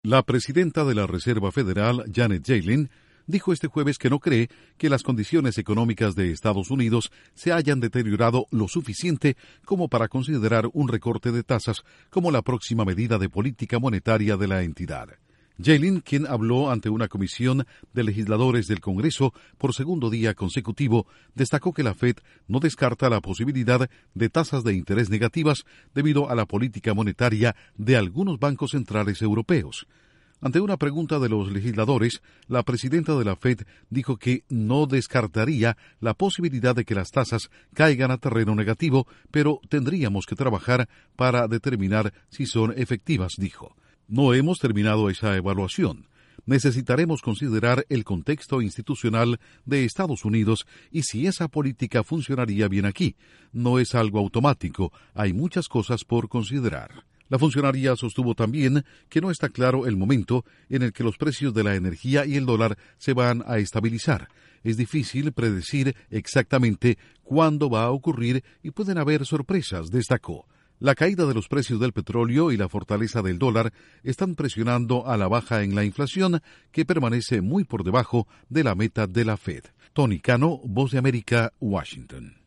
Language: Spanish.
La presidenta de la Reserva Federal, Janet Yellen, dijo este jueves que no cree que las condiciones económicas de Estados Unidos se hayan deteriorado lo suficiente como para considerar un recorte de tasas como la próxima medida de política monetaria de la entidad. Yellen, quien habló ante una comisión de legisladores del Congreso por segundo día consecutivo, destacó que la Fed no descarta la posibilidad de tasas de interés negativas debido a la política monetaria de algunos bancos centrales europeos. Ante una pregunta de los legisladores, la presidenta de la Fed dijo que no descartaría la posibilidad de que las tasas caigan a terreno negativo, pero tendríamos que trabajar para determinar si son efectivas, dijo. No hemos terminado esa evaluación. Necesitaremos considerar el contexto institucional de Estados Unidos y si esa política funcionaría bien aquí. No es algo automático, hay muchas cosas por considerar. La funcionaria sostuvo también que no está claro el momento en el que los precios de la energía y el dólar se van a estabilizar. Es difícil predecir exactamente cuándo va a ocurrir y pueden haber sorpresas, destacó. La caída de los precios del petróleo y la fortaleza del dólar están presionando a la baja en la inflación, que permanece muy por debajo de la meta de la Fed. Tony Cano, Voz de América, Washington.